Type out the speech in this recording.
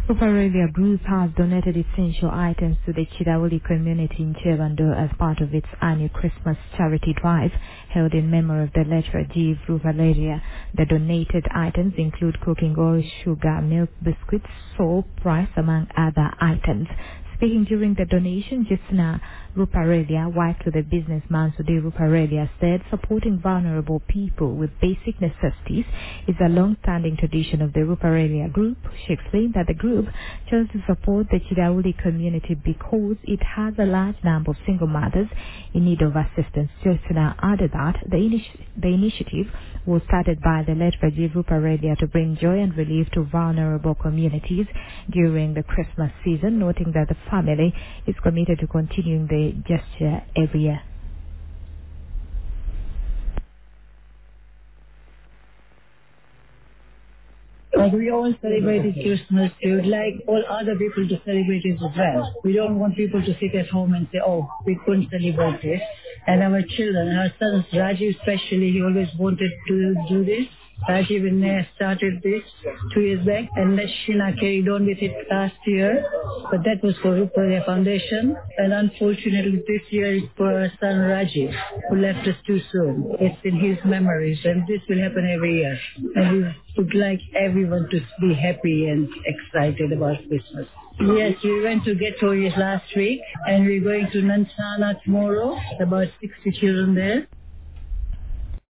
Ruparelia Group has donated essential items to the Chidawali community in Chevando as part of its annual Christmas charity drive held in memory of the late Rajiv Ruparelia. The donated items include cooking oil, sugar, milk, biscuits, soap, rice, among other items. Speaking during the donation, Jitsna Ruparelia, wife to the businessman Sudhir Ruparelia, said supporting vulnerable people with basic necessities is a long-standing tradition of the Ruparelia Group. She explained that the group chose to support the Chidauli community because it has a large number of single mothers in need of assistance. Jitsna added that the initiative was started by the late Rajiv Ruparelia to bring joy and relief to vulnerable communities during the Christmas season, noting that the family is committed to continuing the gesture every year. Like we all celebrated Christmas, we would like all other people to celebrate it as well. We don't want people to sit at home and say, oh, we couldn't celebrate this. And our children, our sons, Rajiv especially, he always wanted to do this. Rajiv and Naya started this 2 years back, and Shina carried on with it last year. But that was for Ruparelia Foundation. And unfortunately, this year is for our son Rajiv, who left us too soon. It's in his memories, and this will happen every year. And we would like everyone to be happy and excited about Christmas. Yes, we went to Getoyes last week, and we're going to Nansana tomorrow, about 60 children there.